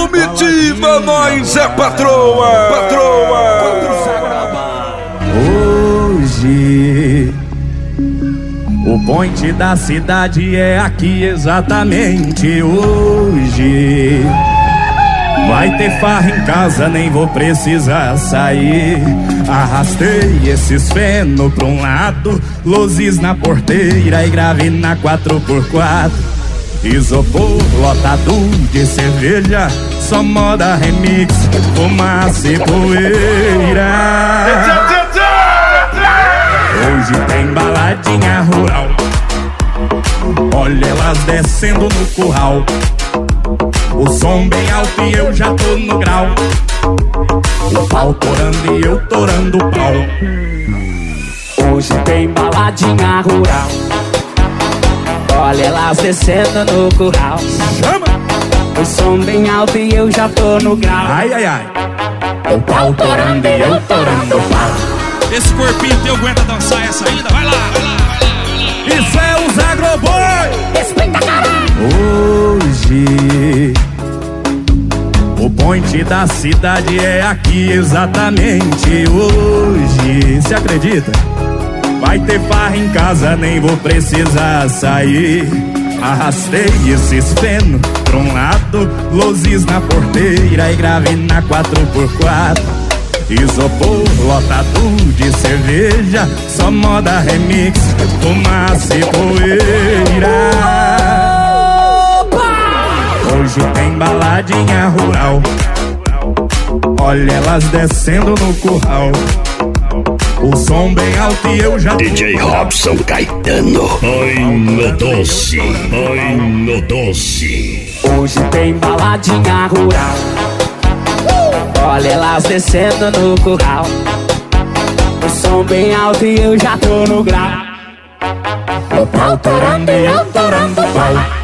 Comitiva, nós é patroa, Hoje o point da cidade é aqui exatamente hoje. Vai ter farra em casa, nem vou precisar sair. Arrastei esses feno pra um lado, luzes na porteira e grave na 4x4. Isopor lotado de cerveja, só moda remix, fumaça e poeira. Hoje tem baladinha rural, olha elas descendo no curral. O som bem alto e eu já tô no grau. O pau torando e eu torando o pau. Hoje tem baladinha rural, olha elas descendo no curral. Chama! O som bem alto e eu já tô no grau. Ai, ai, ai. O pau torando e eu torando o pau. Esse corpinho teu aguenta dançar essa ainda? Vai lá, vai lá, vai lá, vai lá. Isso é os Agroboy! Respeita, caralho! Hoje o point da cidade é aqui exatamente hoje. Se acredita? Vai ter farra em casa, nem vou precisar sair. Arrastei esses feno pra um lado, luzes na porteira e grave na 4x4. Isopor lotado de cerveja, só moda remix, fumaça e poeira. Hoje tem baladinha rural, olha elas descendo no curral. O som bem alto e eu já tô. DJ Robson Caetano. Ai, no doce, ai, no doce. Hoje tem baladinha rural, olha elas descendo no curral. O som bem alto e eu já tô no grau. O pau torando e eu torando o pau.